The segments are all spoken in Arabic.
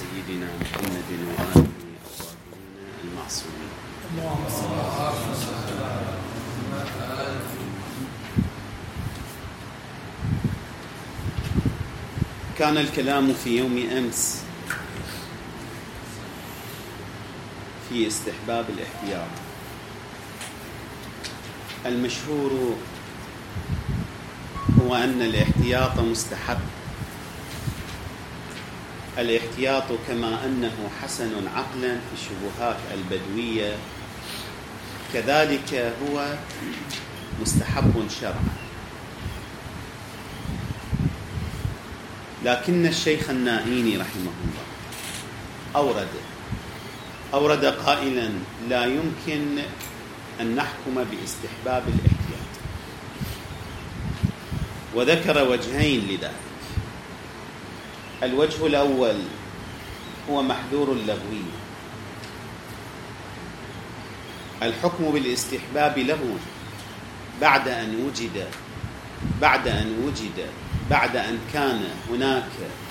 سيدنا محمد وآله الطاهرين المعصومين. كان الكلام في يوم أمس في استحباب الاحتياط. المشهور هو أن الاحتياط مستحب. الاحتياط كما أنه حسن عقلا في الشبهات البدوية كذلك هو مستحب شرعا. لكن الشيخ النائيني رحمه الله أورد قائلا لا يمكن أن نحكم باستحباب الاحتياط، وذكر وجهين لذلك. الوجه الأول هو محذور اللغوي. الحكم بالاستحباب له بعد أن كان هناك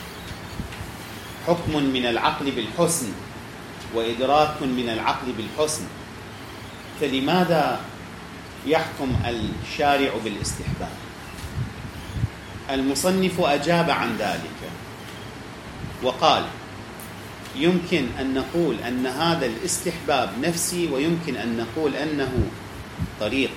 حكم من العقل بالحسن وإدراك من العقل بالحسن، فلماذا يحكم الشارع بالاستحباب؟ المصنف أجاب عن ذلك وقال يمكن أن نقول أن هذا الاستحباب نفسي، ويمكن أن نقول أنه طريق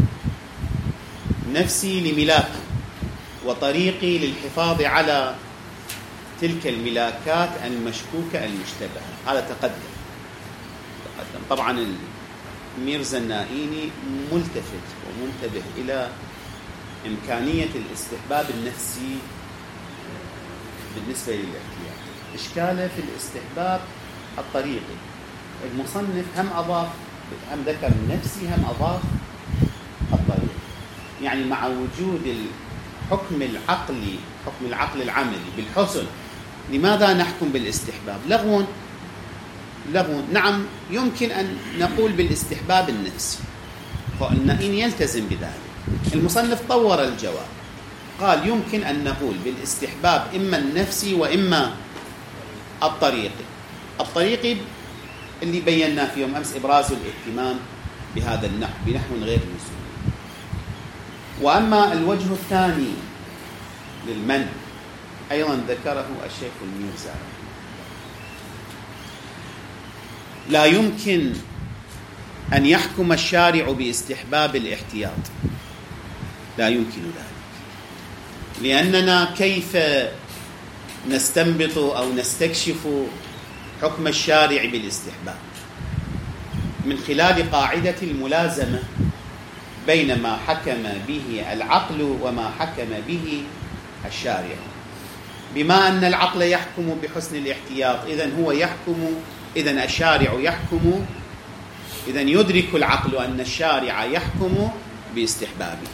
نفسي لملاكي وطريقي للحفاظ على تلك الملاكات المشكوكة المشتبهة. هذا تقدم. طبعا الميرزا النائيني ملتفت ومنتبه إلى إمكانية الاستحباب النفسي بالنسبة للاحتياط. إشكاله في الاستحباب الطريقي. المصنف هم ذكر النفسي هم أضاف الطريقي، يعني مع وجود الحكم العقلي، حكم العقل العملي بالحسن، لماذا نحكم بالاستحباب؟ لغو. نعم يمكن أن نقول بالاستحباب النفسي، فالنائين يلتزم بذلك. المصنف طور الجواب، قال يمكن أن نقول بالاستحباب إما النفسي وإما الطريقي اللي بينا في يوم أمس، إبراز الاهتمام بهذا النحو بنحو غير مسلم. وأما الوجه الثاني للمنع أيضا ذكره الشيخ الميرزا، لا يمكن أن يحكم الشارع باستحباب الاحتياط، لا يمكن ذلك، لأننا كيف نستنبط أو نستكشف حكم الشارع بالاستحباب؟ من خلال قاعدة الملازمة بين ما حكم به العقل وما حكم به الشارع. بما أن العقل يحكم بحسن الاحتياط، إذن الشارع يحكم، إذن يدرك العقل أن الشارع يحكم باستحبابه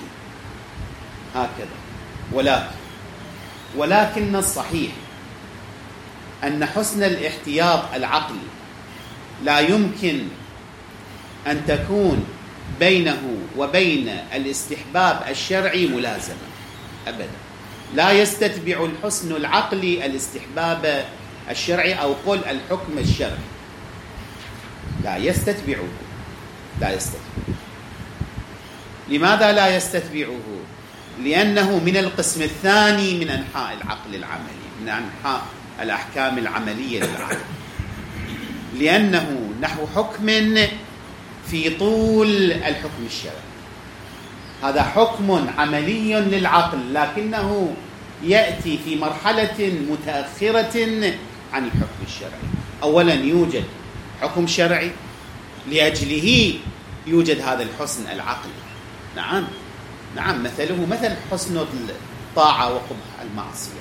هكذا. ولكن الصحيح أن حسن الاحتياط العقلي لا يمكن أن تكون بينه وبين الاستحباب الشرعي ملازمة أبدا. لا يستتبع الحسن العقلي الاستحباب الشرعي أو قل الحكم الشرعي، لا يستتبعه. لماذا لا يستتبعه؟ لأنه من القسم الثاني من أنحاء العقل العملي، من أنحاء الأحكام العملية للعقل، لأنه نحو حكم في طول الحكم الشرعي. هذا حكم عملي للعقل، لكنه يأتي في مرحلة متأخرة عن الحكم الشرعي. أولا يوجد حكم شرعي، لأجله يوجد هذا الحسن العقلي. نعم مثله مثل حسن الطاعة وقبح المعصية.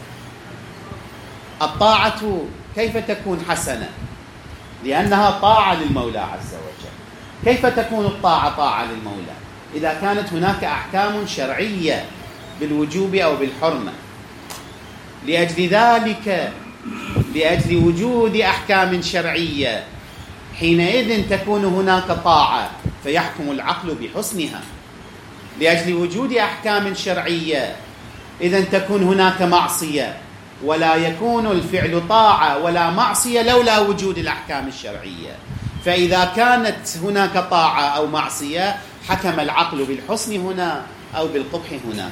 الطاعة كيف تكون حسنة؟ لأنها طاعة للمولى عز وجل. كيف تكون الطاعة طاعة للمولى؟ إذا كانت هناك أحكام شرعية بالوجوب أو بالحرمة. لأجل ذلك، لأجل وجود أحكام شرعية، حينئذ تكون هناك طاعة فيحكم العقل بحسنها. لأجل وجود أحكام شرعية إذن تكون هناك معصية، ولا يكون الفعل طاعة ولا معصية لولا وجود الأحكام الشرعية. فإذا كانت هناك طاعة أو معصية حكم العقل بالحسن هنا أو بالقبح هناك.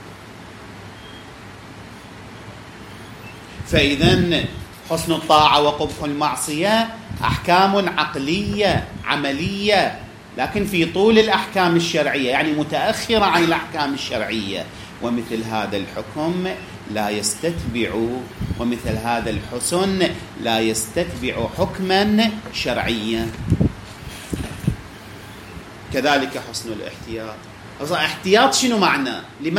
فإذن حسن الطاعة وقبح المعصية أحكام عقلية عملية، لكن في طول الأحكام الشرعية، يعني متأخرة عن الأحكام الشرعية. ومثل هذا الحكم لا يستتبع، ومثل هذا الحسن لا يستتبع حكما شرعيا. كذلك حسن الاحتياط. احتياط شنو معنى؟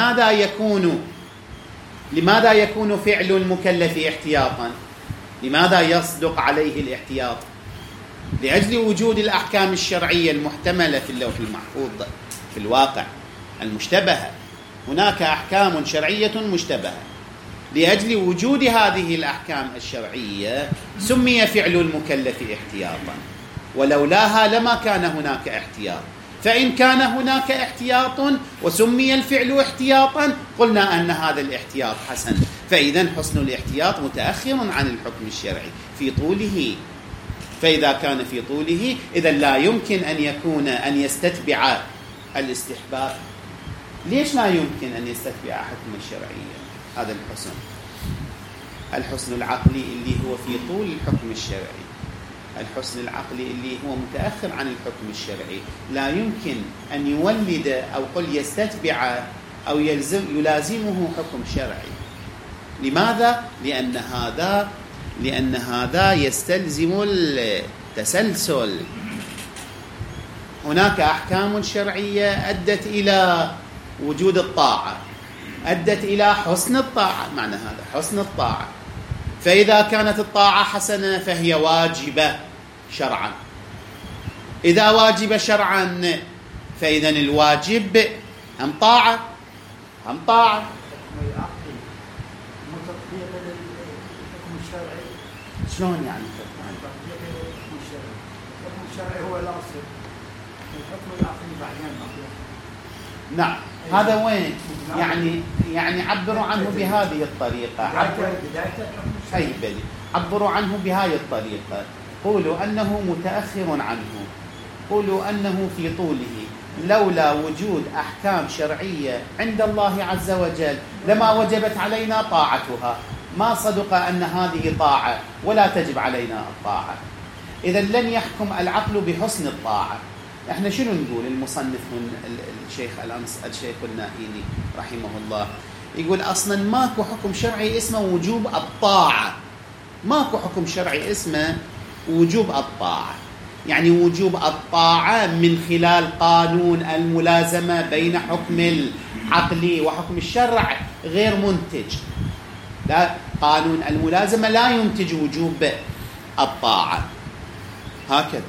لماذا يكون فعل المكلف احتياطا؟ لماذا يصدق عليه الاحتياط؟ لأجل وجود الأحكام الشرعية المحتملة في اللوح المحفوظ في الواقع المشتبهة. هناك أحكام شرعية مشتبهة، لأجل وجود هذه الأحكام الشرعية سمي فعل المكلف احتياطا، ولولاها لما كان هناك احتياط. فإن كان هناك احتياط وسمي الفعل احتياطا قلنا أن هذا الاحتياط حسن. فإذا حسن الاحتياط متأخر عن الحكم الشرعي في طوله. فإذا كان في طوله إذا لا يمكن أن يستتبع الاستحباب. ليش لا يمكن أن يستتبع حكم الشرعية؟ هذا الحسن العقلي اللي هو في طول الحكم الشرعي، الحسن العقلي اللي هو متأخر عن الحكم الشرعي لا يمكن أن يولد أو قل يستتبع أو يلازمه حكم شرعي. لماذا؟ لأن هذا يستلزم التسلسل. هناك أحكام شرعية أدت إلى وجود الطاعة، أدت إلى حسن الطاعة، معنى هذا حسن الطاعة. فإذا كانت الطاعة حسنة فهي واجبة شرعا. إذا واجبة شرعا فإذا الواجب هم طاعة. شلون يعني؟ الحكم الشرعي هو الأصل، الحكم العقلي بعدين. نعم، هذا وين؟ يعني عبروا عنه بهذه الطريقة. عبروا عنه بهذه الطريقة. قولوا أنه متأخر عنه، قولوا أنه في طوله. لولا وجود أحكام شرعية عند الله عز وجل لما وجبت علينا طاعتها. ما صدق أن هذه طاعة ولا تجب علينا الطاعة. إذا لن يحكم العقل بحسن الطاعة. احنا شنو نقول؟ المصنف الشيخ النائيني رحمه الله يقول أصلا ماكو حكم شرعي اسمه وجوب الطاعة. ماكو حكم شرعي اسمه وجوب الطاعة. يعني وجوب الطاعة من خلال قانون الملازمة بين حكم العقل وحكم الشرع غير منتج. لا، قانون الملازمة لا ينتج وجوب الطاعة هكذا،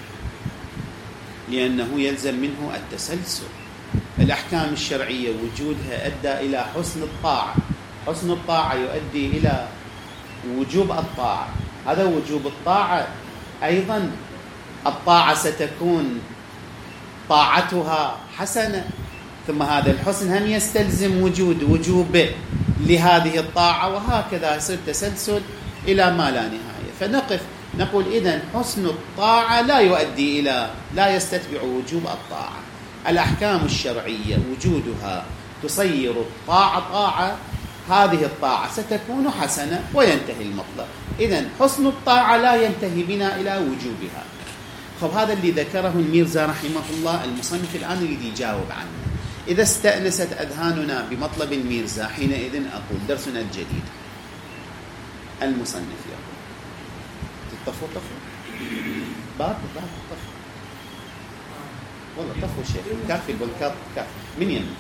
لأنه يلزم منه التسلسل. الأحكام الشرعية وجودها أدى إلى حسن الطاعة، حسن الطاعة يؤدي إلى وجوب الطاعة. هذا وجوب الطاعة أيضا الطاعة ستكون طاعتها حسنة، ثم هذا الحسن هم يستلزم وجوب لهذه الطاعة، وهكذا يصير تسلسل إلى ما لا نهاية. فنقف نقول إذن حسن الطاعة لا يؤدي إلى، لا يستتبع وجوب الطاعة. الأحكام الشرعية وجودها تصير الطاعة طاعة، هذه الطاعة ستكون حسنة وينتهي المطلب. إذن حسن الطاعة لا ينتهي بنا إلى وجوبها. خب هذا اللي ذكره الميرزا رحمه الله. المصنف الآن يريد يجاوب عنه. إذا استأنست أذهاننا بمطلب الميرزا حينئذ أقول درسنا الجديد. المصنف يقول طفوا باب طفوا، والله طفوا شيخ كافي بالكاب كافي من يمين.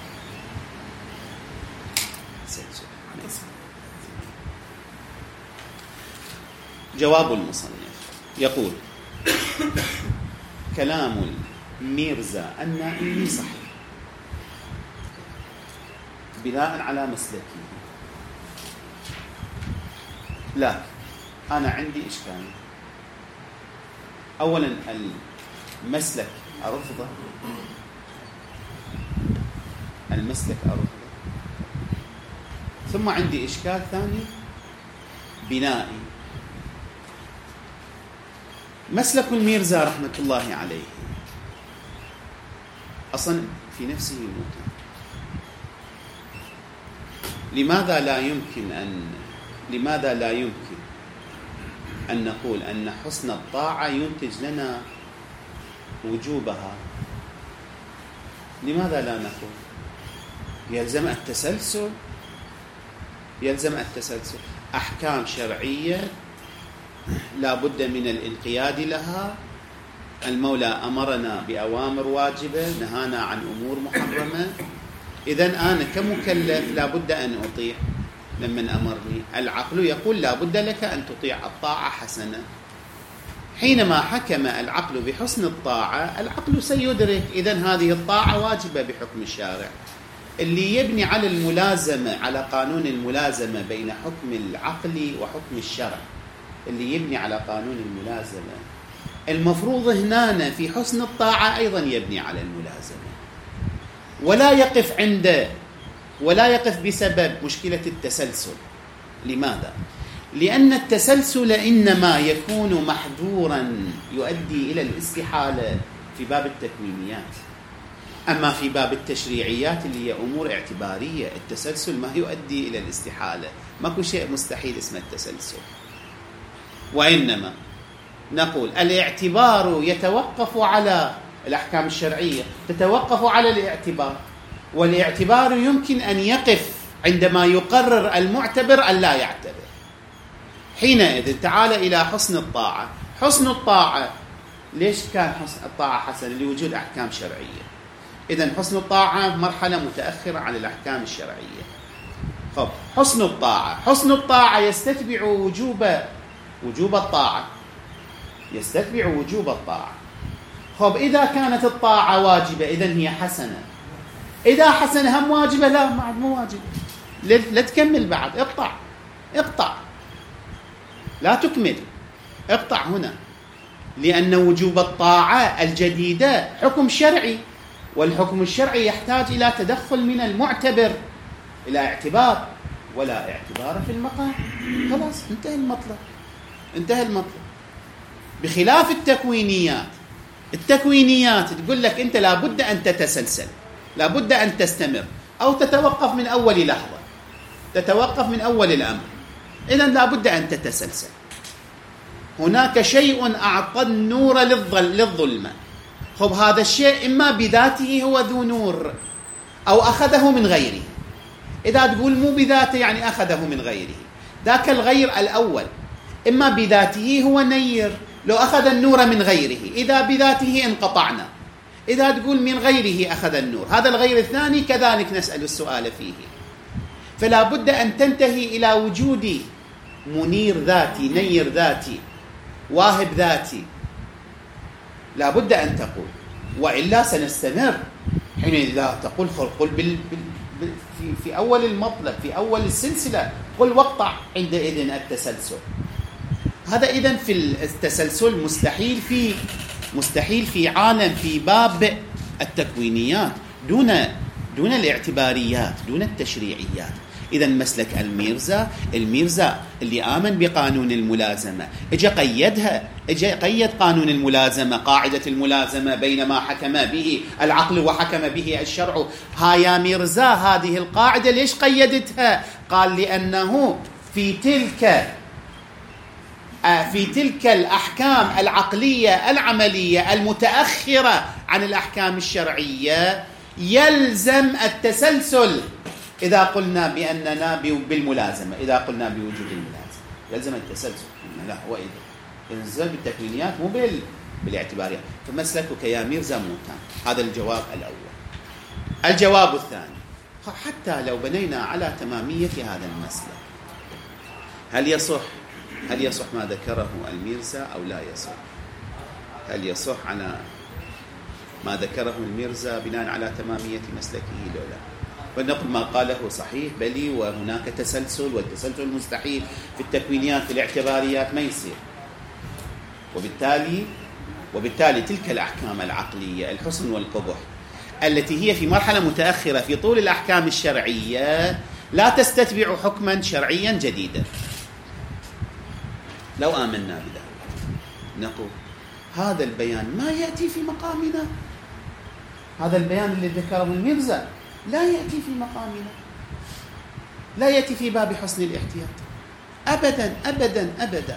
جواب المصنف يقول كلام الميرزا النائي صحيح بناء على مسلكه، لا أنا عندي إشكال. أولا المسلك أرفضه، ثم عندي إشكال ثاني بنائي. مسلك الميرزا رحمة الله عليه أصلا في نفسه موتا. لماذا لا يمكن أن نقول أن حسن الطاعة ينتج لنا وجوبها؟ لماذا لا نقول يلزم التسلسل؟ أحكام شرعية لا بد من الانقياد لها. المولى أمرنا بأوامر واجبة، نهانا عن أمور محرمة. إذن أنا كمكلف لا بد أن أطيع. لمن أمرني العقل يقول لا بد لك أن تطيع، الطاعة حسنة. حينما حكم العقل بحسن الطاعة، العقل سيدرك إذن هذه الطاعة واجبة بحكم الشارع. اللي يبني على الملازمة، على قانون الملازمة بين حكم العقل وحكم الشرع، اللي يبني على قانون الملازمة، المفروض هنا في حسن الطاعة أيضا يبني على الملازمة، ولا يقف بسبب مشكلة التسلسل. لماذا؟ لأن التسلسل إنما يكون محظورا يؤدي إلى الاستحالة في باب التكوينيات. أما في باب التشريعيات اللي هي أمور اعتبارية، التسلسل ما يؤدي إلى الاستحالة، ماكو شيء مستحيل اسمه التسلسل. وإنما نقول الاعتبار يتوقف على الأحكام الشرعية، تتوقف على الاعتبار، والاعتبار يمكن أن يقف عندما يقرر المعتبر أن لا يعتبر. حينئذ تعال إلى حسن الطاعة. حسن الطاعة ليش كان حسن الطاعة حسن؟ لوجود أحكام شرعية. إذن حسن الطاعة مرحلة متأخرة عن الأحكام الشرعية. خب حسن الطاعة يستتبع وجوب الطاعة، يستتبع وجوب الطاعة. خب إذا كانت الطاعة واجبة إذن هي حسنة. إذا حسنة هم واجبة؟ لا، مو واجبة. لا تكمل بعد، اقطع، لا تكمل، اقطع هنا. لأن وجوب الطاعة الجديدة حكم شرعي، والحكم الشرعي يحتاج إلى تدخل من المعتبر، إلى اعتبار، ولا اعتبار في المقام. خلاص انتهى المطلب. بخلاف التكوينيات تقول لك أنت لابد أن تتسلسل، لابد أن تستمر، أو تتوقف من أول لحظة، تتوقف من أول الأمر. إذن لابد أن تتسلسل. هناك شيء أعطى النور للظلمة. خب هذا الشيء إما بذاته هو ذو نور أو أخذه من غيره. إذا تقول مو بذاته يعني أخذه من غيره، ذاك الغير الأول إما بذاته هو نير، لو أخذ النور من غيره، إذا بذاته انقطعنا. إذا تقول من غيره أخذ النور، هذا الغير الثاني كذلك نسأل السؤال فيه. فلا بد أن تنتهي إلى وجود منير ذاتي، نير ذاتي، واهب ذاتي. لا بد أن تقول، وإلا سنستمر. حين لا تقول قل في أول المطلب، في أول السلسلة، قل واقطع عندئذ التسلسل. هذا إذن في التسلسل مستحيل في عالم، في باب التكوينيات، دون الاعتباريات، دون التشريعيات. إذن مسلك الميرزا اللي آمن بقانون الملازمة اجى قيد قانون الملازمة، قاعدة الملازمة بين ما حكم به العقل وحكم به الشرع. يا ميرزا هذه القاعدة ليش قيدتها؟ قال لأنه في تلك الأحكام العقلية العملية المتأخرة عن الأحكام الشرعية يلزم التسلسل. إذا قلنا بأننا بالملازمة، إذا قلنا بوجود الملازمة يلزم التسلسل. لا، وإذا يلزم بالتكوينيات مو بالاعتباريات. فمسلكك يا ميرزا موتان. هذا الجواب الأول. الجواب الثاني، حتى لو بنينا على تمامية هذا المسلك، هل يصح ما ذكره الميرزا أو لا يصح؟ هل يصح على ما ذكره الميرزا بناء على تمامية مسلكه لو لا؟ فنقول ما قاله صحيح، بلي وهناك تسلسل، والتسلسل مستحيل في التكوينيات، في الاعتباريات ما يصير. وبالتالي تلك الأحكام العقلية الحسن والقبح التي هي في مرحلة متأخرة في طول الأحكام الشرعية لا تستتبع حكما شرعيا جديدا. لو آمنا بذلك نقول هذا البيان ما يأتي في مقامنا، هذا البيان اللي ذكره الميرزا لا يأتي في مقامنا، لا يأتي في باب حسن الاحتياط أبدا أبدا أبدا،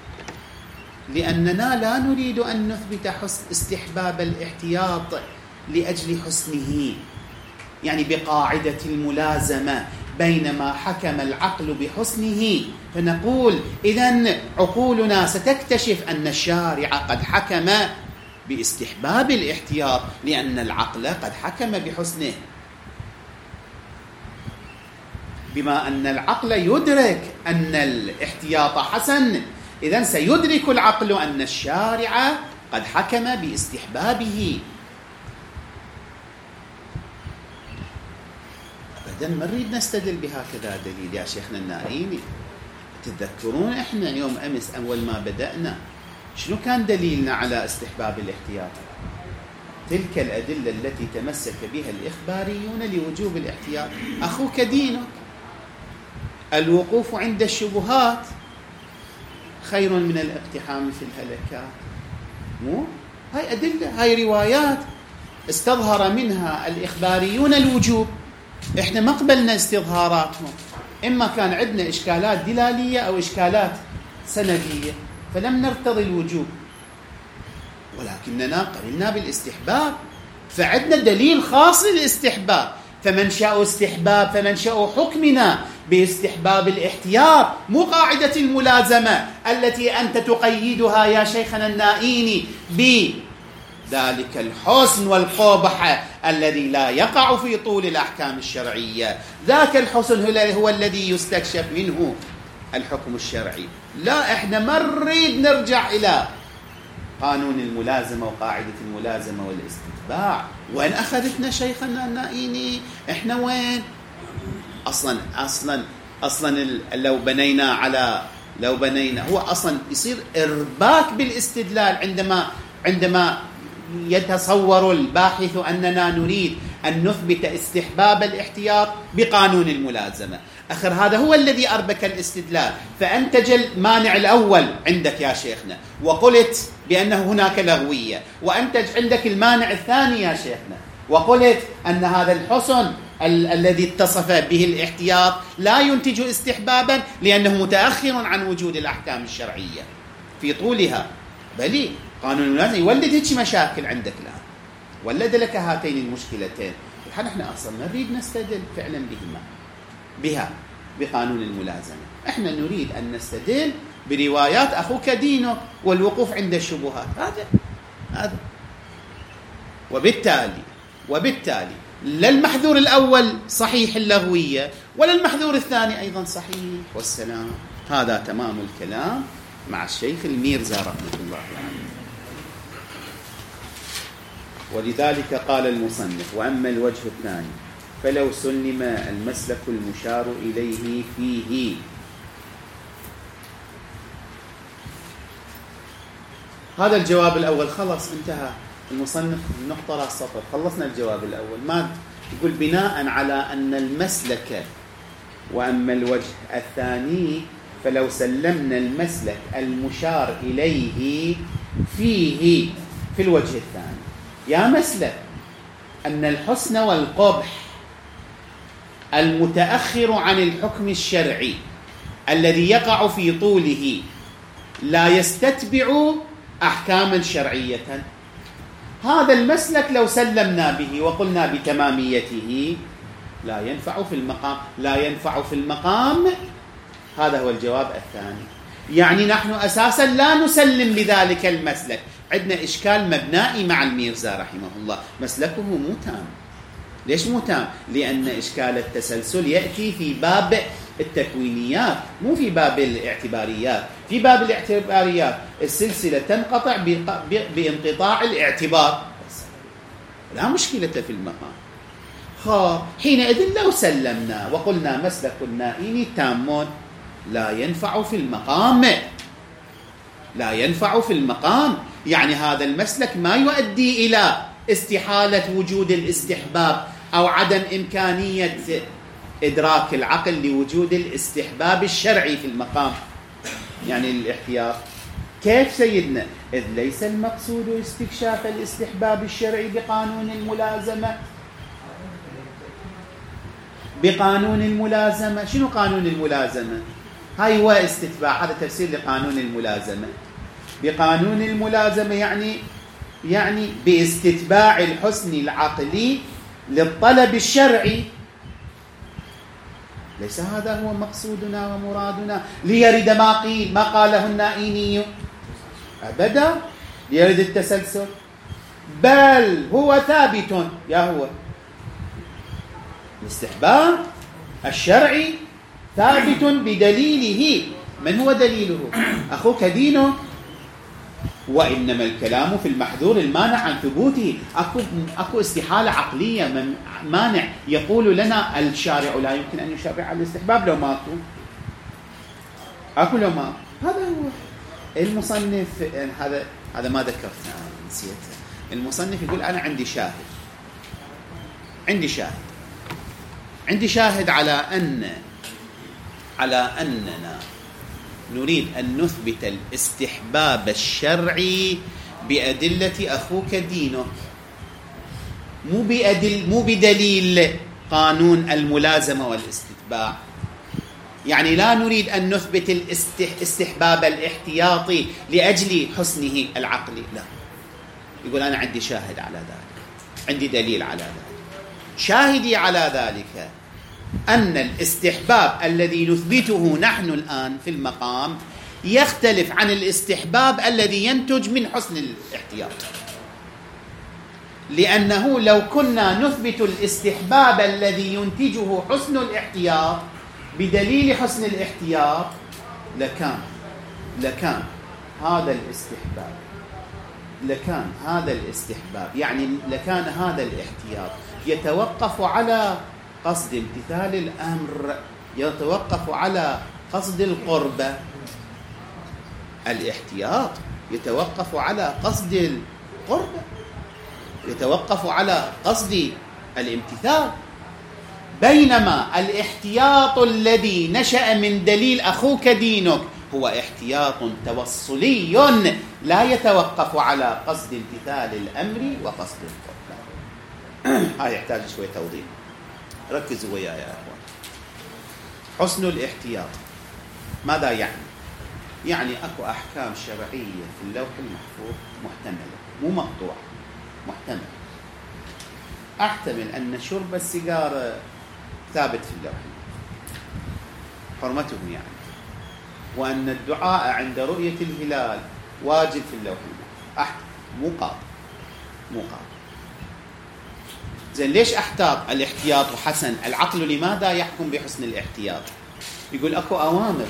لأننا لا نريد أن نثبت حسن استحباب الاحتياط لأجل حسنه، يعني بقاعدة الملازمة بينما حكم العقل بحسنه، فنقول إذن عقولنا ستكتشف أن الشارع قد حكم باستحباب الاحتياط لأن العقل قد حكم بحسنه. بما أن العقل يدرك أن الاحتياط حسن، إذن سيدرك العقل أن الشارع قد حكم باستحبابه. أبدا ما نريد نستدل بهكذا دليل يا شيخنا النائيني. تتذكرون إحنا يوم أمس أول ما بدأنا شنو كان دليلنا على استحباب الاحتياط؟ تلك الأدلة التي تمسك بها الإخباريون لوجوب الاحتياط. أخوك دينك، الوقوف عند الشبهات خير من الاقتحام في الهلكات. مو هاي أدلة، هاي روايات استظهر منها الإخباريون الوجوب، إحنا ما قبلنا استظهاراتهم، إما كان عندنا إشكالات دلالية أو إشكالات سندية، فلم نرتضي الوجوب، ولكننا قررنا بالاستحباب، فعندنا دليل خاص للاستحباب، فمنشأ استحباب فمنشأ حكمنا باستحباب الاحتياط، مو قاعدة الملازمة التي أنت تقيدها يا شيخنا النائيني بذلك الحسن والقبح الذي لا يقع في طول الأحكام الشرعية. ذاك الحسن هو الذي يستكشف منه الحكم الشرعي. لا، احنا ما نريد نرجع إلى قانون الملازمة وقاعدة الملازمة والاستتباع. وين أخذتنا شيخنا النائيني؟ احنا وين؟ أصلا لو بنينا هو أصلا يصير إرباك بالاستدلال عندما يتصور الباحث أننا نريد أن نثبت استحباب الاحتياط بقانون الملازمة. أخر هذا هو الذي أربك الاستدلال، فأنتج المانع الأول عندك يا شيخنا وقلت بأنه هناك لغوية، وأنتج عندك المانع الثاني يا شيخنا وقلت أن هذا الحسن الذي اتصف به الاحتياط لا ينتج استحبابا لأنه متأخر عن وجود الأحكام الشرعية في طولها. بلي قانون الملازمة يولد هيك مشاكل عندك الآن، ولد لك هاتين المشكلتين. نحن أصلا نريد نستدل فعلا بها بقانون الملازمة. احنا نريد أن نستدل بروايات أخوك دينك والوقوف عند الشبهات. هذا وبالتالي لا المحذور الأول صحيح اللغوية ولا المحذور الثاني أيضا صحيح، والسلام. هذا تمام الكلام مع الشيخ الميرزا رحمة الله عليه. ولذلك قال المصنف: وأما الوجه الثاني فلو سلم المسلك المشار إليه فيه. هذا الجواب الأول خلص انتهى. المصنف نقطة راس سطر، خلصنا الجواب الأول. ما يقول بناء على أن المسلك، وأما الوجه الثاني فلو سلمنا المسلك المشار إليه فيه في الوجه الثاني، يا مسلك أن الحسن والقبح المتأخر عن الحكم الشرعي الذي يقع في طوله لا يستتبع أحكاما شرعية، هذا المسلك لو سلمنا به وقلنا بتماميته لا ينفع في المقام. هذا هو الجواب الثاني. يعني نحن أساسا لا نسلم بذلك المسلك. عندنا إشكال مبنائي مع الميرزا رحمه الله، مسلكه مو تام. ليش مو تام؟ لأن إشكال التسلسل يأتي في باب التكوينيات مو في باب الاعتباريات. في باب الاعتباريات السلسلة تنقطع بانقطاع الاعتبار، لا مشكلة في المقام. حينئذ لو سلمنا وقلنا مسلك النائين تام لا ينفع في المقام، يعني هذا المسلك ما يؤدي إلى استحالة وجود الاستحباب أو عدم إمكانية إدراك العقل لوجود الاستحباب الشرعي في المقام، يعني الاحتياط. كيف سيدنا؟ إذ ليس المقصود استكشاف الاستحباب الشرعي بقانون الملازمة. بقانون الملازمة. شنو قانون الملازمة؟ هاي هو استتباع، هذا تفسير لقانون الملازمة. بقانون الملازمة يعني باستتباع الحسن العقلي للطلب الشرعي. ليس هذا هو مقصودنا ومرادنا ليرد ما قيل، ما قاله النائيني أبدا، ليرد التسلسل، بل هو ثابت. يا هو الاستحباب الشرعي ثابت بدليله. من هو دليله؟ أخوك دينه. وإنما الكلام في المحذور المانع عن ثبوته. أكو استحالة عقلية مانع يقول لنا الشارع لا يمكن أن يشرع على الاستحباب لو ماكو. أكو لو ما. هذا هو المصنف. هذا ما ذكرت، نسيت. المصنف يقول أنا عندي شاهد على أننا نريد أن نثبت الاستحباب الشرعي بأدلة أخوك دينك، مو بدليل قانون الملازمة والاستتباع. يعني لا نريد أن نثبت الاستحباب الاحتياطي لأجل حسنه العقلي، لا. يقول أنا عندي شاهد على ذلك، عندي دليل على ذلك. شاهدي على ذلك أن الاستحباب الذي نثبته نحن الآن في المقام يختلف عن الاستحباب الذي ينتج من حسن الاحتياط. لأنه لو كنا نثبت الاستحباب الذي ينتجه حسن الاحتياط بدليل حسن الاحتياط لكان هذا الاستحباب يعني لكان هذا الاحتياط يتوقف على قصد امتثال الأمر، يتوقف على قصد القربة. الاحتياط يتوقف على قصد القربة، يتوقف على قصد الامتثال. بينما الاحتياط الذي نشأ من دليل أخوك دينك هو احتياط توصلي لا يتوقف على قصد امتثال الأمر وقصد القربة. هاي يحتاج شوية توضيح، ركزوا وياي يا أخوان. حسن الاحتياط ماذا يعني؟ يعني أكو أحكام شرعية في اللوح المحفوظ محتملة، مو مقطوعة، محتملة. أحتمل أن شرب السيجارة ثابت في اللوح حرمته يعني، وأن الدعاء عند رؤية الهلال واجب في اللوح أحتمل، مو قاطع. زين ليش احتاط؟ الاحتياط حسن. العقل لماذا يحكم بحسن الاحتياط؟ يقول اكو اوامر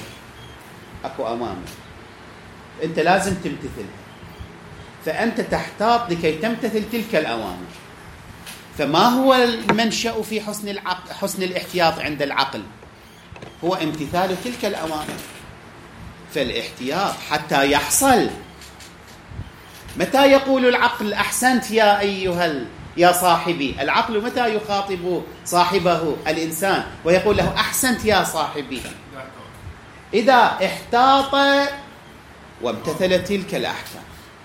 انت لازم تمتثلها، فانت تحتاط لكي تمتثل تلك الاوامر. فما هو المنشأ في حسن الاحتياط عند العقل؟ هو امتثال تلك الاوامر. فالاحتياط حتى يحصل. متى يقول العقل احسنت يا صاحبي؟ العقل متى يخاطب صاحبه الإنسان ويقول له أحسنت يا صاحبي؟ إذا احتاط وامتثل تلك الأحكام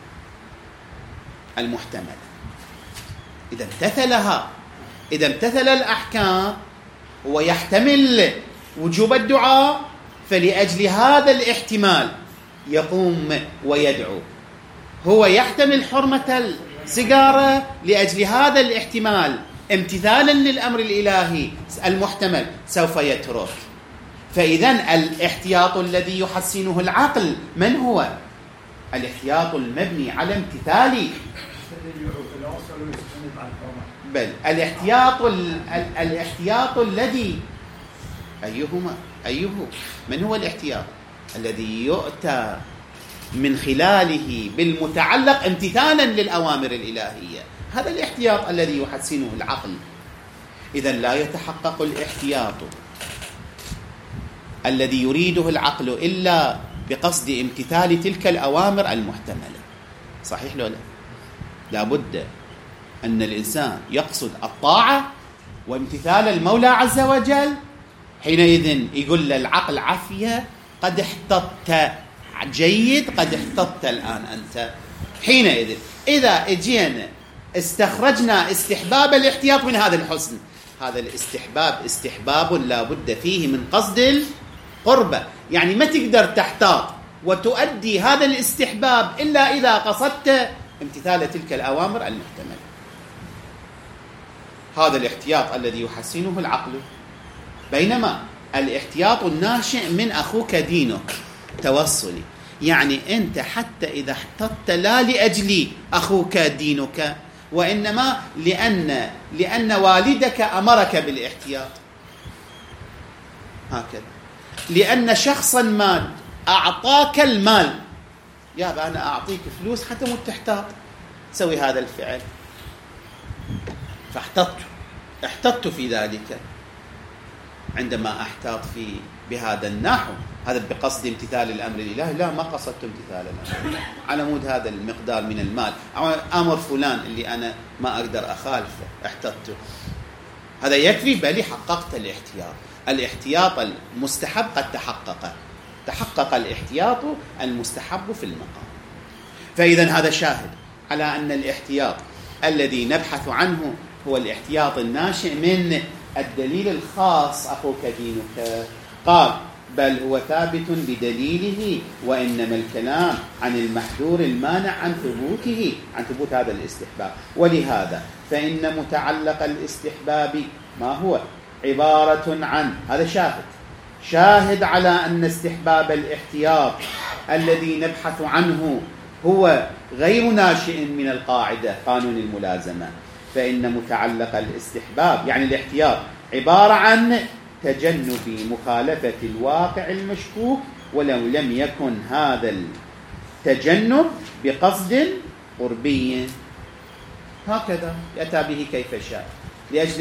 المحتملة. إذا امتثل الأحكام ويحتمل وجوب الدعاء، فلأجل هذا الاحتمال يقوم ويدعو. هو يحتمل حرمة السيجارة لأجل هذا الاحتمال، امتثالا للأمر الإلهي المحتمل سوف يترك. فإذن الاحتياط الذي يحسنه العقل من هو؟ الاحتياط المبني على امتثال، بل الاحتياط الذي أيه؟ من هو الاحتياط الذي يؤتى من خلاله بالمتعلق امتثالا للأوامر الإلهية؟ هذا الاحتياط الذي يحسنه العقل. إذن لا يتحقق الاحتياط الذي يريده العقل إلا بقصد امتثال تلك الأوامر المحتملة. صحيح لو لا؟ لابد أن الإنسان يقصد الطاعة وامتثال المولى عز وجل حينئذ يقول له العقل عافية، قد احتطت، جيد، قد احتطت الآن أنت. حينئذ إذا اجينا استخرجنا استحباب الاحتياط من هذا الحسن، هذا الاستحباب استحباب لا بد فيه من قصد القربة، يعني ما تقدر تحتاط وتؤدي هذا الاستحباب إلا إذا قصدت امتثال تلك الأوامر المحتملة. هذا الاحتياط الذي يحسنه العقل، بينما الاحتياط الناشئ من أخوك دينك توصلي، يعني أنت حتى إذا احتطت لا لأجل أخوك دينك، وإنما لأن والدك أمرك بالاحتياط، هكذا، لأن شخصا ما أعطاك المال، يا أنا أعطيك فلوس حتى مو تحتاط تسوي هذا الفعل، فاحتطت في ذلك. عندما أحتاط بهذا النحو، هذا بقصد امتثال الأمر الإلهي، لا ما قصدت امتثال الأمر على مود هذا المقدار من المال، أمر فلان اللي أنا ما أقدر أخالفه احتطته، هذا يكفي، بل حققت الاحتياط المستحب قد تحقق الاحتياط المستحب في المقام. فإذا هذا شاهد على أن الاحتياط الذي نبحث عنه هو الاحتياط الناشئ من الدليل الخاص أخوك دينك. قال بل هو ثابت بدليله، وإنما الكلام عن المحذور المانع عن ثبوت هذا الاستحباب. ولهذا فإن متعلق الاستحباب ما هو عبارة عن، هذا شاهد على أن استحباب الاحتياط الذي نبحث عنه هو غير ناشئ من القاعدة قانون الملازمة. فإن متعلق الاستحباب يعني الاحتياط عبارة عن تجنب مخالفة الواقع المشكوك، ولو لم يكن هذا التجنب بقصد قربي، هكذا أتى به كيف شاء، لأجل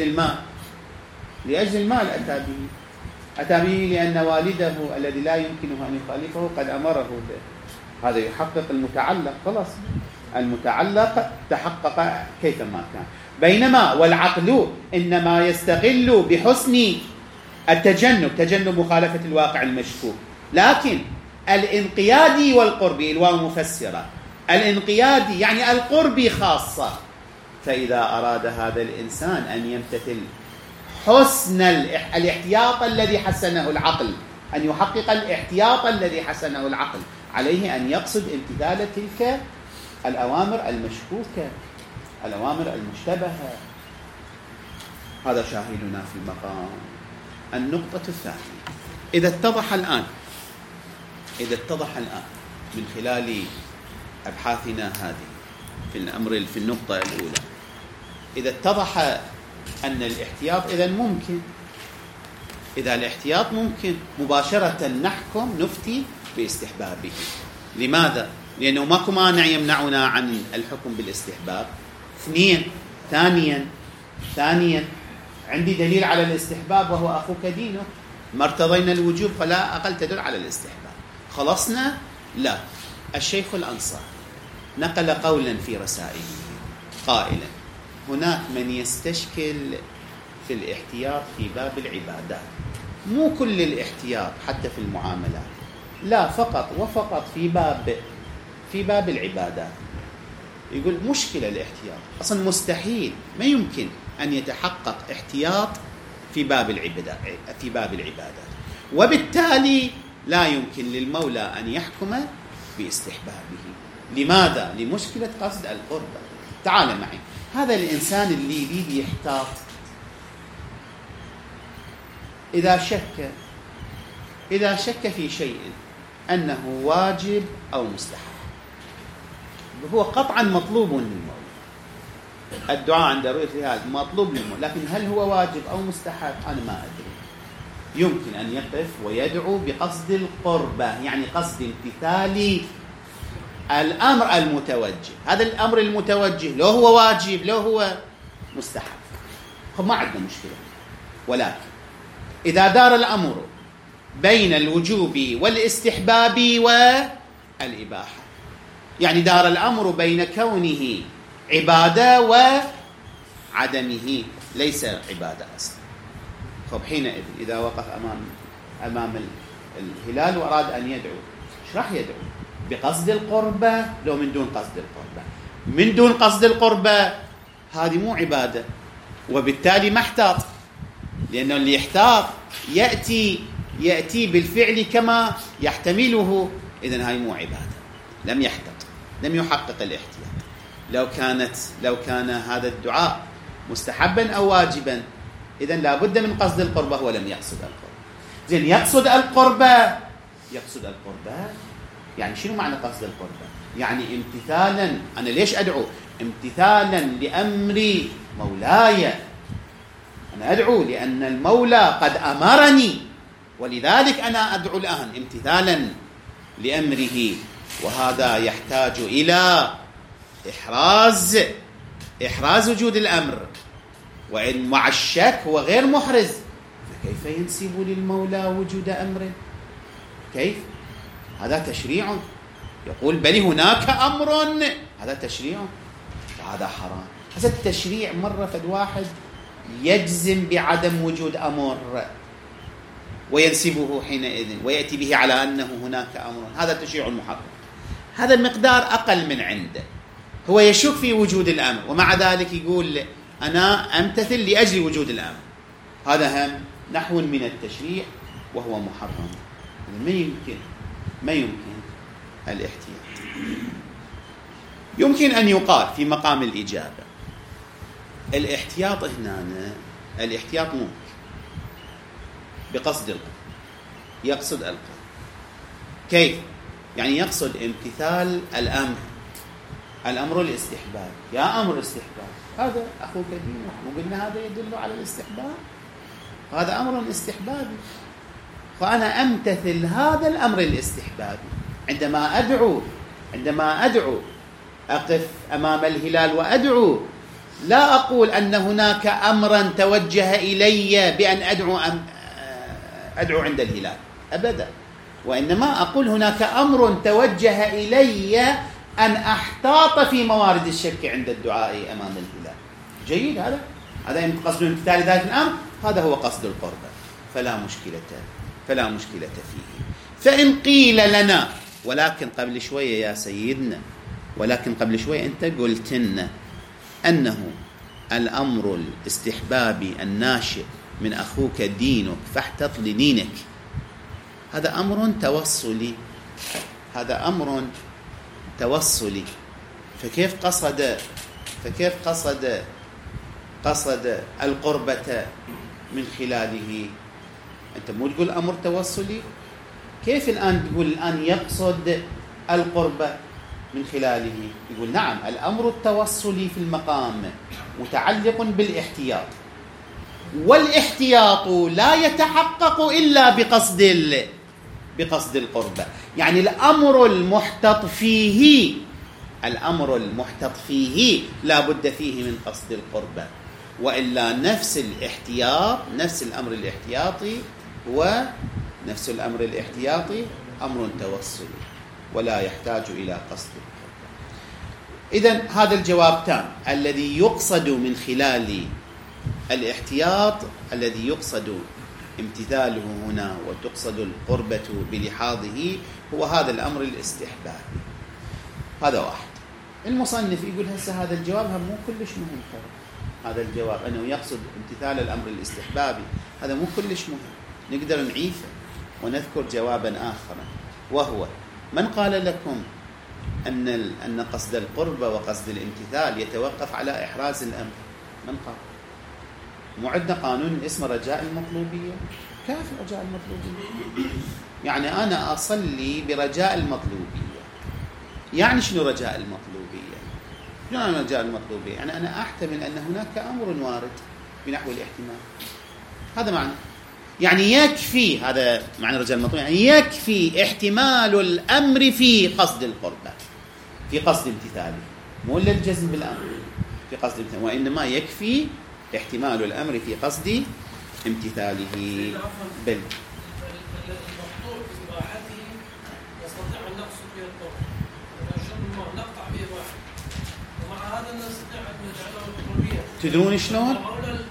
المال أتى به لأن والده الذي لا يمكنه أن يخالفه قد أمره به، هذا يحقق المتعلق، خلاص المتعلق تحقق كيفما كان. بينما والعقل إنما يستغل بحسن تجنب مخالفة الواقع المشكوك، لكن الانقيادي والقربي، الواو مفسرة، الانقيادي يعني القربي خاصة. فإذا أراد هذا الإنسان أن يمتثل حسن الاحتياط الذي حسنه العقل، أن يحقق الاحتياط الذي حسنه العقل، عليه أن يقصد امتثال تلك الأوامر المشكوكة، الأوامر المشتبهة. هذا شاهدنا في المقام. النقطة الثانية، إذا اتضح الآن من خلال أبحاثنا هذه في النقطة الأولى، إذا اتضح أن الاحتياط إذا الاحتياط ممكن مباشرة نفتي باستحبابه. لماذا؟ لأنه ماكو مانع يمنعنا عن الحكم بالاستحباب. ثانيا عندي دليل على الاستحباب وهو أخوك دينه، ما ارتضينا الوجوب فلا أقل تدل على الاستحباب. خلصنا؟ لا. الشيخ الأنصاري نقل قولا في رسائله قائلا هناك من يستشكل في الاحتياط في باب العبادات، مو كل الاحتياط حتى في المعاملات، لا، فقط في باب العبادات. يقول مشكلة الاحتياط أصلا، مستحيل، ما يمكن أن يتحقق احتياط في باب العبادات، وبالتالي لا يمكن للمولى أن يحكم باستحبابه. لماذا؟ لمشكلة قصد القربة. تعال معي، هذا الإنسان اللي يريد يحتاط إذا شك في شيء أنه واجب أو مستحب، هو قطعا مطلوب للمولى. الدعاء عند رؤية الهلال مطلوب للمولى، لكن هل هو واجب أو مستحب أنا ما أدري. يمكن أن يقف ويدعو بقصد القربة، يعني قصد امتثال الأمر المتوجه. هذا الأمر المتوجه لو هو واجب لو هو مستحب ما عندنا مشكلة، ولكن إذا دار الأمر بين الوجوب والاستحباب والإباحة، يعني دار الأمر بين كونه عبادة وعدمه ليس عبادة أصلا، خب حينئذ إذا وقف أمام الهلال وأراد أن يدعو، إيش راح يدعو؟ بقصد القربة لو من دون قصد القربة؟ من دون قصد القربة هذه مو عبادة، وبالتالي ما احتاط، لأنه اللي يحتاط يأتي بالفعل كما يحتمله. إذن هاي مو عبادة، لم يحتط، لم يحقق الاحتياط. لو كان هذا الدعاء مستحبا أو واجبا إذن لا بد من قصد القربة ولم يقصد القربة. زين، يقصد القربة يعني شنو معنى قصد القربة؟ يعني امتثالا. أنا ليش أدعو؟ امتثالا لأمر مولاي. أنا أدعو لأن المولى قد أمرني، ولذلك أنا أدعو الآن امتثالا لأمره. وهذا يحتاج إلى إحراز وجود الأمر، وإن مع الشك هو غير محرز، فكيف ينسب للمولى وجود أمر؟ كيف؟ هذا تشريع. يقول بل هناك أمر، هذا تشريع، وهذا حرام. هذا التشريع مرة فد واحد يجزم بعدم وجود أمر وينسبه حينئذ ويأتي به على أنه هناك أمر، هذا تشريع محرم. هذا مقدار أقل من عنده، هو يشك في وجود الأمر ومع ذلك يقول أنا أمتثل لأجل وجود الأمر. هذا هم نحو من التشريع وهو محرم. ما يمكن الاحتياط. يمكن أن يقال في مقام الإجابة الاحتياط هنا، الاحتياط ممكن بقصد القرب، يقصد القرب. كيف؟ يعني يقصد امتثال الأمر الاستحباب. يا أمر استحباب، هذا أخوك دينه، وقلنا هذا يدل على الاستحباب، هذا أمر استحبابي، فأنا أمتثل هذا الأمر الاستحبابي. عندما أدعو أقف أمام الهلال وأدعو، لا أقول أن هناك أمرا توجه إلي بأن أدعو عند الهلال أبدا، وإنما أقول هناك أمر توجه إلي أن أحتاط في موارد الشك عند الدعاء أمام الهلال. جيد، هذا قصد امتثال ذلك الأمر، هذا هو قصد القربة، فلا مشكلة فيه. فإن قيل لنا ولكن قبل شوية يا سيدنا، أنت قلت لنا أنه الأمر الاستحبابي الناشئ من أخوك دينك فاحتط لدينك، هذا أمر توصلي، فكيف قصد القربة من خلاله؟ أنت مو تقول أمر توصلي، كيف الآن تقول يقصد القربة من خلاله؟ يقول نعم، الأمر التوصلي في المقام متعلق بالاحتياط، والاحتياط لا يتحقق إلا بقصد القربة. يعني الأمر المحتط فيه لا بد فيه من قصد القربة، وإلا نفس الأمر الاحتياطي هو نفس الأمر الاحتياطي أمر توصلي ولا يحتاج إلى قصد القربة. إذن هذا الجواب تام. الذي يقصد من خلال الاحتياط، الذي يقصد امتثاله هنا وتقصد القربة بلحاظه، هو هذا الأمر الاستحبابي. هذا واحد. المصنف يقول هسه هذا الجواب هم مو كلش مهم. هذا الجواب أنه يقصد امتثال الأمر الاستحبابي هذا مو كلش مهم، نقدر نعيفه ونذكر جوابا آخر، وهو من قال لكم أن قصد القربة وقصد الامتثال يتوقف على إحراز الأمر؟ من قال؟ مو عندنا قانون اسمه رجاء المطلوبية؟ كيف رجاء المطلوبية؟ يعني أنا أصلي برجاء المطلوبية. يعني شنو رجاء المطلوبية؟ شنو رجاء المطلوبية؟ يعني أنا أحتمل أن هناك أمر وارد بنحو الاحتمال، هذا معنى. يعني يكفي، هذا معنى رجاء المطلوبية، يعني يكفي احتمال الأمر في قصد القربة، في قصد امتثاله، مو للجزم بالأمر في قصد امتثاله، وإنما يكفي احتمال الأمر في قصد امتثاله. بل المقطوع بإباحته يستطيع أن نقصد به الطرق، نقطع به واحد، ومع هذا نستطيع أن نجعله القربية. تدرون شلون؟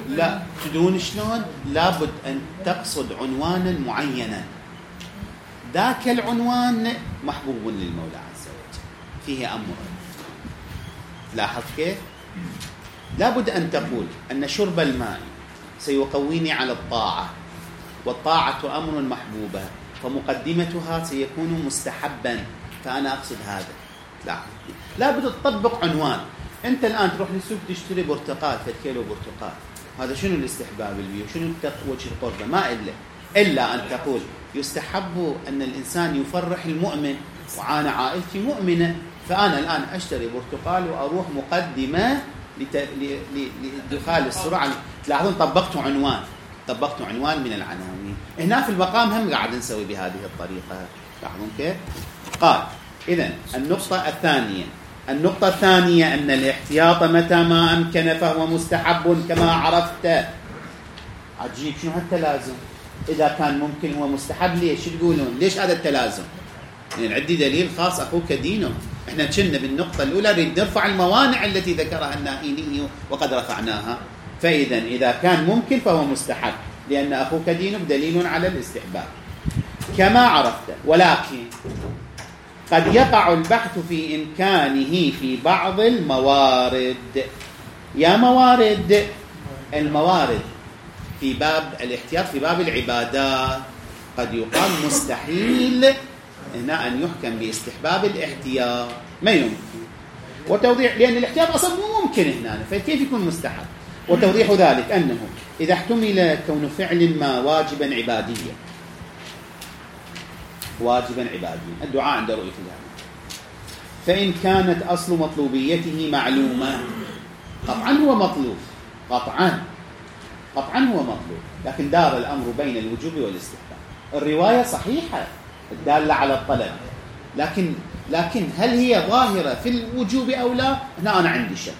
لا، تدرون شلون؟ لابد أن تقصد عنوانا معينا، ذاك العنوان محبوب للمولى عز وجل، فيه أمر. لاحظ كيف؟ لابد أن تقول أن شرب الماء سيقويني على الطاعة، والطاعة أمر محبوبة، فمقدمتها سيكون مستحبا، فأنا أقصد هذا. لابد تطبق عنوان. أنت الآن تروح للسوق تشتري برتقال، 3 كيلو برتقال، هذا شنو الاستحباب اللي وشنو وجه القربة؟ ما إلا أن تقول يستحب أن الإنسان يفرح المؤمن، وأنا عائلتي مؤمنة، فأنا الآن أشتري برتقال وأروح مقدمة لإدخال السرعة. تلاحظون طبقت عنوان من العناوين. هنا في المقام هم قاعد نسوي بهذه الطريقة. تلاحظون كيف؟ قال إذن النقطة الثانية أن الاحتياط متى ما أمكن فهو مستحب كما عرفت. عجيب، شنو هالتلازم؟ إذا كان ممكن هو مستحب، ليش؟ شو تقولون؟ ليش هذا التلازم؟ يعني عندي دليل خاص، أخوك دينه. إحنا كنا بالنقطة الأولى نريد نرفع الموانع التي ذكرها النائيني وقد رفعناها. إذا كان ممكن فهو مستحب، لأن أخوك دينه دليل على الاستحباب كما عرفت. ولكن قد يقع البحث في إمكانه في بعض الموارد. يا موارد، الموارد في باب الاحتياط في باب العبادات قد يقال مستحيل هنا أن يحكم باستحباب الاحتياط، ما يمكن. وتوضيح، لأن الاحتياط أصلا مو ممكن هنا، فكيف يكون مستحب؟ وتوضيح ذلك أنه إذا احتمل كون فعل ما واجبا عباديا، الدعاء عند رؤية الله، فإن كانت أصل مطلوبيته معلومة، قطعا هو مطلوب، قطعا هو مطلوب، لكن دار الأمر بين الوجوب والاستحباب. الرواية صحيحة الدالة على الطلب، لكن هل هي ظاهرة في الوجوب أو لا؟ هنا أنا عندي شك.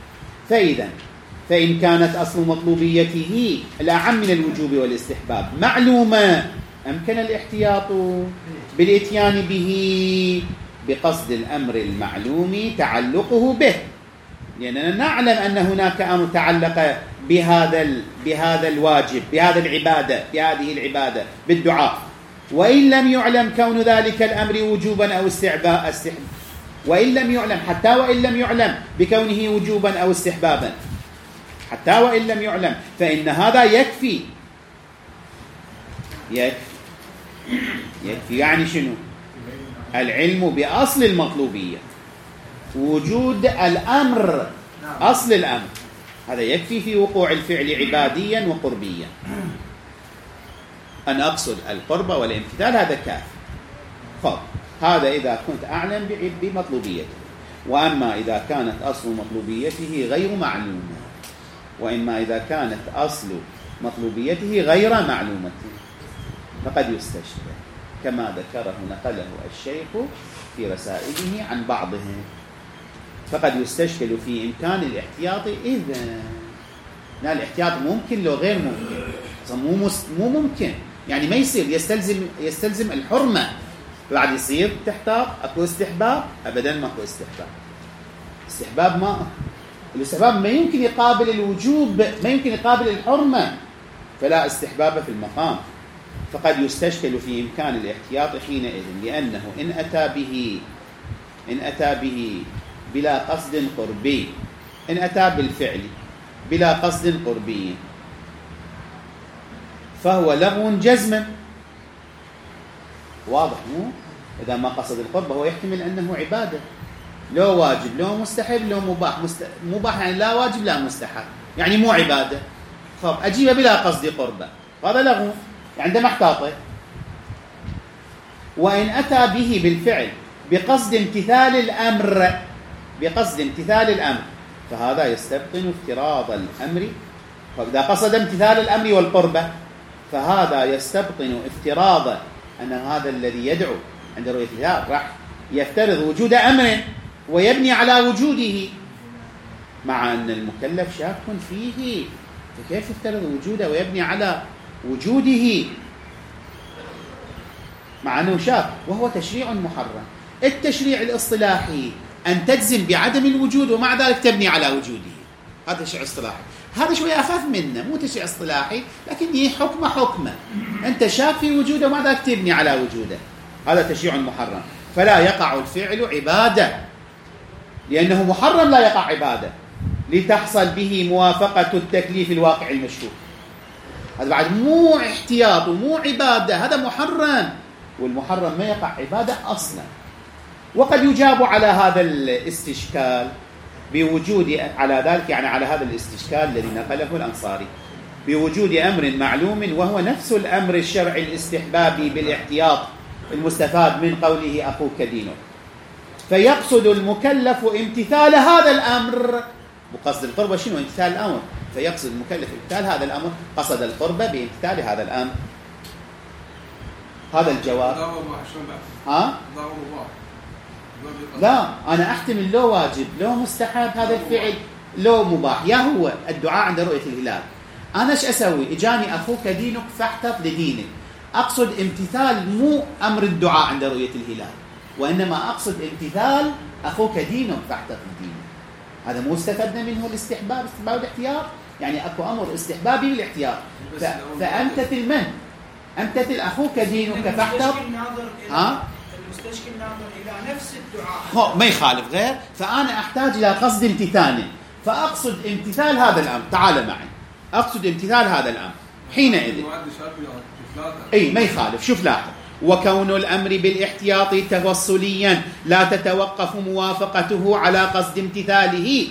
فإن كانت أصل مطلوبيته الأعم من الوجوب والاستحباب معلومة، أمكن الاحتياط بالإتيان به بقصد الأمر المعلوم تعلقه به، لأننا نعلم أن هناك أمر تعلق بهذا الواجب، بهذه العبادة بالدعاء، وإن لم يعلم كون ذلك الأمر وجوبا أو استحبابا، وإن لم يعلم بكونه وجوبا أو استحبابا، حتى وإن لم يعلم، فإن هذا يكفي. يعني شنو؟ العلم بأصل المطلوبية، وجود الأمر، أصل الأمر، هذا يكفي في وقوع الفعل عباديا وقربيا. أن أقصد القرب والامتثال هذا كافي. هذا إذا كنت أعلم بمطلوبيته. وأما إذا كانت أصل مطلوبيته غير معلومة، وإما إذا كانت أصل مطلوبيته غير معلومة، فقد يستشكل كما نقله الشيخ في رسائله عن بعضهم. فقد يستشكل في إمكان الاحتياط إذن. الاحتياط ممكن لو غير ممكن، مو ممكن، يعني ما يصير، يستلزم الحرمة. بعد يصير تحتاط، أكو استحباب؟ أبدا ما أكو استحباب. الاستحباب ما يمكن يقابل الوجوب، ما يمكن يقابل الحرمة، فلا استحباب في المقام. فقد يستشكل في إمكان الاحتياط حينئذ، لأنه إن أتى به بلا قصد قربي، إن أتى بالفعل بلا قصد قربي فهو لغو جزما. واضح مو؟ إذا ما قصد القرب هو يحتمل أنه عبادة، لو واجب لو مستحب لو مباح. مباح يعني لا واجب لا مستحب، يعني مو عبادة. أجيب بلا قصد قربة، هذا لغو، عندما احتاطه. وإن أتى به بالفعل بقصد امتثال الأمر، فهذا يستبطن افتراض الأمر. فإذا قصد امتثال الأمر والقربة، فهذا يستبطن افتراض أن هذا الذي يدعو عند رؤية الله راح يفترض وجود أمر ويبني على وجوده، مع أن المكلف شاك فيه، فكيف يفترض وجوده ويبني على وجوده مع أنه شاك؟ وهو تشريع محرم. التشريع الاصطلاحي أن تجزم بعدم الوجود ومع ذلك تبني على وجوده، هذا تشريع اصطلاحي. هذا شوي أخف منه، مو تشريع اصطلاحي، لكن هي حكمة أنت شاك في وجوده وما ذاك تبني على وجوده، هذا تشريع محرم. فلا يقع الفعل عبادة، لأنه محرم لا يقع عبادة، لتحصل به موافقة التكليف الواقع المشروع. هذا بعد مو احتياط ومو عبادة، هذا محرم، والمحرم ما يقع عبادة أصلا. وقد يجاب على هذا الاستشكال بوجود على ذلك، يعني على هذا الاستشكال الذي نقله الأنصاري، بوجود أمر معلوم وهو نفس الأمر الشرعي الاستحبابي بالاحتياط المستفاد من قوله أخوك دينك، فيقصد المكلف امتثال هذا الأمر. وقصد القربة شنو؟ امتثال الأمر. فيقصد المكلف امتثال هذا الأمر، قصد القربة بامتثال هذا الأمر. هذا الجواب. ها؟ لا، أنا أحتمل لو واجب لو مستحب هذا الفعل لو مباح، يا هو الدعاء عند رؤية الهلال. أنا إيش أسوي؟ إجاني أخوك دينك فاحتط لدينك، أقصد امتثال مو أمر الدعاء عند رؤية الهلال، وإنما أقصد امتثال أخوك دينك فاحتط لدينك. هذا مو استفدنا منه الاستحباب، استحباب الاحتياط، يعني أكو أمر استحبابي بالاحتياط. فأمتثل من؟ أمتثل أخوك دينك فاحتط. المستشكل ناظر إلى نفس الدعاء ما يخالف غير، فأنا أحتاج إلى قصد امتثال، فأقصد امتثال هذا الأمر. تعال معي، أقصد امتثال هذا الأمر حينئذ أي ما يخالف. شوف لاحظ، وكون الأمر بالاحتياط توصليا لا تتوقف موافقته على قصد امتثاله.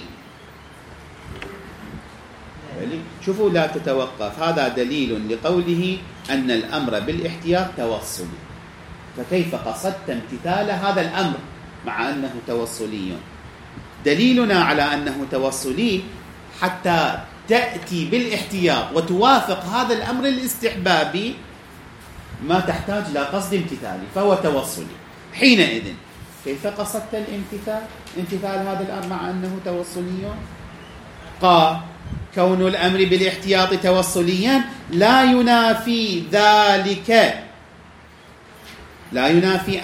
شوفوا لا تتوقف، هذا دليل لقوله أن الأمر بالاحتياط توصلي. فكيف قصدت امتثال هذا الأمر مع أنه توصلي؟ دليلنا على أنه توصلي حتى تأتي بالاحتياط وتوافق هذا الأمر الاستحبابي ما تحتاج إلى قصد امتثالي، فهو توصلي. حينئذ كيف قصدت الامتثال؟ امتثال هذا الأمر مع أنه توصلي. قال كون الأمر بالاحتياط توصليا لا ينافي ذلك، لا ينافي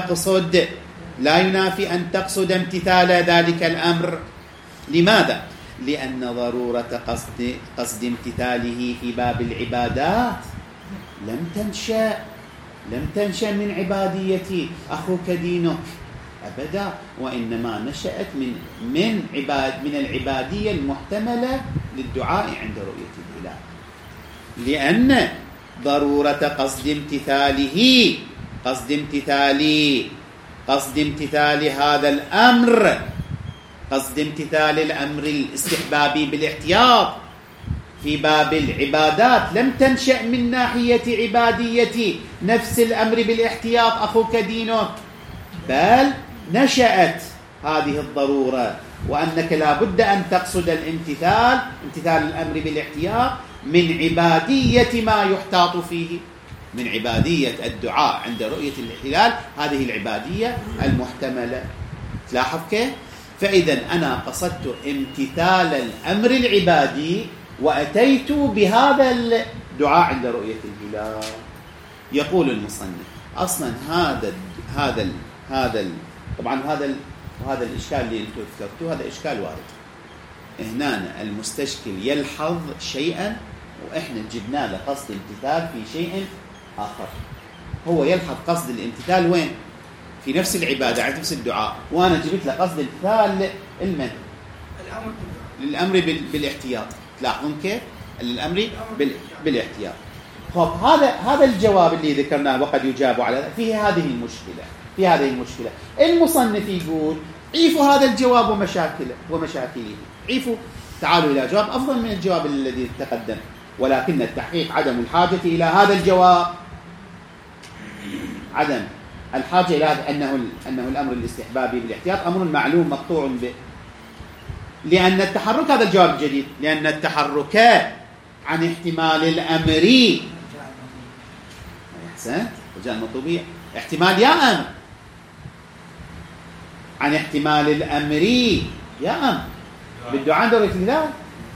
أن تقصد امتثال ذلك الأمر. لماذا؟ لأن ضرورة قصد امتثاله في باب العبادات لم تنشأ من عبادية أخوك دينك أبدا، وإنما نشأت من العبادية المحتملة للدعاء عند رؤية الهلال. لأن ضرورة قصد امتثال هذا الأمر، قصد امتثال الأمر الاستحبابي بالاحتياط في باب العبادات لم تنشأ من ناحية عبادية نفس الأمر بالاحتياط أخوك دينك، بل نشأت هذه الضرورة، وأنك لا بد أن تقصد امتثال الأمر بالاحتياط من عبادية ما يحتاط فيه، من عبادية الدعاء عند رؤية الهلال، هذه العبادية المحتملة. تلاحظ كيف؟ فإذا أنا قصدت امتثال الأمر العبادي وأتيت بهذا الدعاء عند رؤية الهلال. يقول المصنف أصلا طبعا هذا الإشكال اللي أنتم ذكرتوه هذا إشكال وارد. هنا المستشكل يلحظ شيئا وإحنا جبنا له قصد امتثال في شيء آخر. هو يلحظ قصد الامتثال وين؟ في نفس العبادة، عند نفس الدعاء، وأنا جبت له قصد الامتثال للأمر بالاحتياط. تلاحظون كيف؟ الأمر بالاحتياط. خب هذا الجواب اللي ذكرناه وقد يجاب على فيه هذه المشكلة. المصنف يقول عيفوا هذا الجواب ومشاكله، عيفوا، تعالوا إلى جواب أفضل من الجواب الذي تقدم، ولكن التحقيق عدم الحاجة إلى هذا الجواب، عدم الحاجة إلى هذا أنه الأمر الاستحبابي بالاحتياط أمر معلوم مقطوع به، لأن التحرك هذا الجواب الجديد، لأن التحرك عن احتمال الأمر أحسنت وجاء المطلوبية احتمال يا أمر عن احتمال الأمر يا أمر بالدعاء عند رؤية الهلال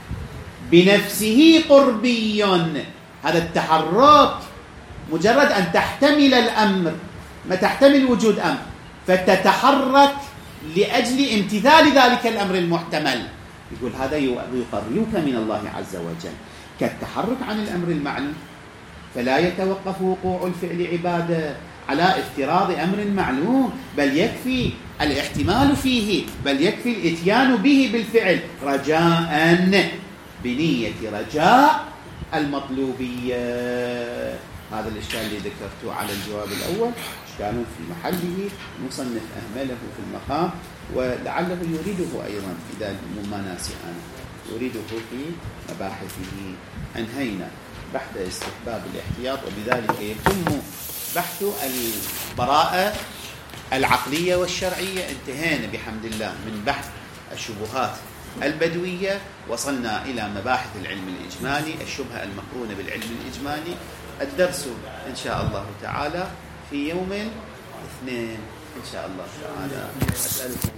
بنفسه قربي. هذا التحرك مجرد أن تحتمل الأمر، ما تحتمل وجود أمر، فتتحرك لأجل امتثال ذلك الأمر المحتمل، يقول هذا يقربك من الله عز وجل، كالتحرك عن الأمر المعلوم، فلا يتوقف وقوع الفعل عبادة على افتراض أمر معلوم، بل يكفي الاحتمال فيه، بل يكفي الاتيان به بالفعل رجاء بنية رجاء المطلوبية. هذا الإشكال اللي ذكرته على الجواب الأول إشكال في محله، مصنف أهمله في المقام، ولعله يريده أيضا إذا ما ناسي أنا يريده في مباحثه. أنهينا بحث استحباب الاحتياط، وبذلك يتم بحث البراءة العقلية والشرعية. انتهينا بحمد الله من بحث الشبهات البدوية، وصلنا إلى مباحث العلم الإجمالي، الشبهة المقرونة بالعلم الإجمالي. الدرس إن شاء الله تعالى في يوم الاثنين إن شاء الله تعالى. أسألكم